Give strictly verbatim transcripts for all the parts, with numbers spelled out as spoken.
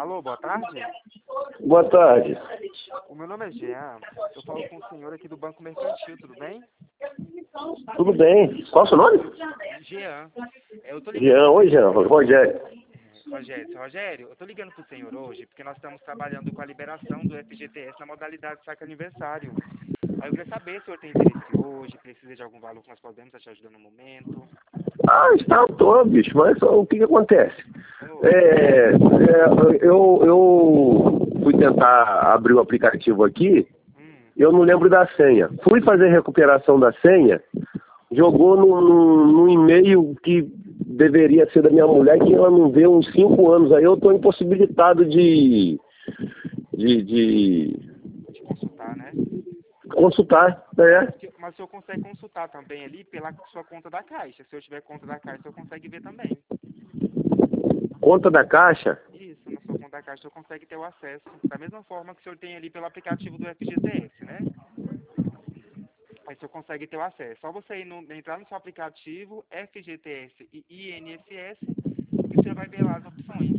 Alô, boa tarde. Boa tarde. O meu nome é Jean. Eu falo com o senhor aqui do Banco Mercantil, tudo bem? Tudo bem. Qual é o seu nome? Jean. Eu tô ligando. Jean. Oi, Jean. Rogério. Rogério, seu Rogério, eu tô ligando pro senhor hoje porque nós estamos trabalhando com a liberação do F G T S na modalidade saque aniversário. Aí eu queria saber se o senhor tem interesse hoje, precisa de algum valor que nós podemos estar te ajudando no momento. Ah, está todo, bicho, mas o que que acontece? Oh. É, é, eu, eu fui tentar abrir o aplicativo aqui, Hum. eu não lembro da senha. Fui fazer recuperação da senha, jogou num, num, num e-mail que deveria ser da minha mulher, que ela não vê uns cinco anos. Aí eu estou impossibilitado de, de, de De consultar, né? consultar, né? Mas o senhor consegue consultar também ali pela sua conta da Caixa. Se o senhor tiver conta da Caixa, o senhor consegue ver também. Conta da Caixa? Isso, na sua conta da Caixa, o senhor consegue ter o acesso. Da mesma forma que o senhor tem ali pelo aplicativo do F G T S, né? Aí o senhor consegue ter o acesso. Só você ir no, entrar no seu aplicativo, F G T S e I N S S, e o senhor vai ver lá as opções.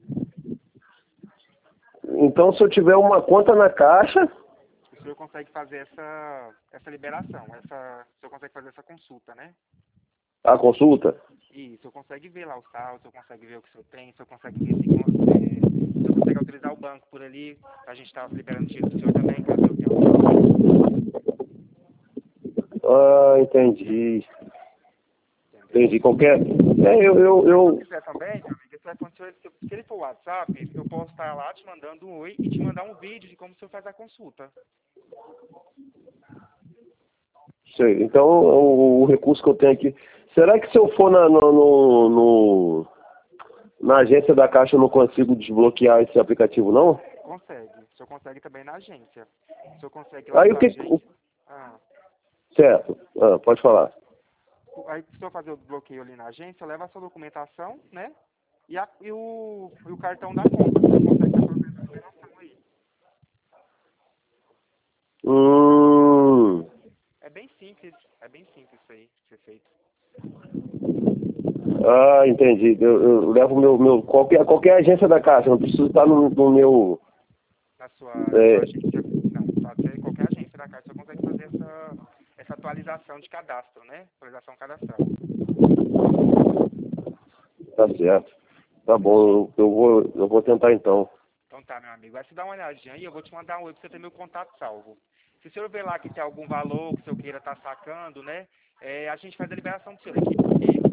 Então, se eu tiver uma conta na Caixa... O senhor consegue fazer essa, essa liberação, essa, o senhor consegue fazer essa consulta, né? A consulta? Isso, o senhor consegue ver lá os saldos, o senhor consegue ver o que o senhor tem, o senhor consegue ver se, é, o senhor consegue autorizar o banco por ali, a gente está liberando o dinheiro do senhor também, caso o senhor tenha algum. Ah, entendi. Entendeu? Entendi. Qualquer... É, eu... eu, eu... Se quiser também, meu amigo, esse iPhone, se, ele- se ele for o WhatsApp, eu posso estar lá te mandando um oi e te mandar um vídeo de como o senhor faz a consulta. Sei. Então, o, o recurso que eu tenho aqui... Será que se eu for na, no, no, no- na agência da Caixa eu não consigo desbloquear esse aplicativo, não? Consegue. O senhor consegue também na agência. O senhor consegue lá Aí na o que... agência. o- Ah. Certo. Ah, pode falar. Aí, se o senhor fazer o bloqueio ali na agência, leva a sua documentação, né? E, a, e, o, e o cartão da conta. O senhor consegue ter pelo menos essa noção aí. Hum... É bem simples. É bem simples isso aí de ser feito. Ah, entendi. Eu, eu levo meu, meu qualquer, qualquer agência da Caixa, não preciso estar no, no meu... Na sua, na É, sua agência. Não, pode ser qualquer agência da Caixa. Você consegue fazer essa, essa atualização de cadastro, né? Atualização cadastral. tá certo. Tá bom, eu, eu, vou, eu vou tentar então. Então tá, meu amigo. Vai se dar uma olhadinha aí, eu vou te mandar um oi pra você ter meu contato salvo. Se o senhor ver lá que tem algum valor que o senhor queira estar sacando, né? É, a gente faz a liberação do senhor aqui, porque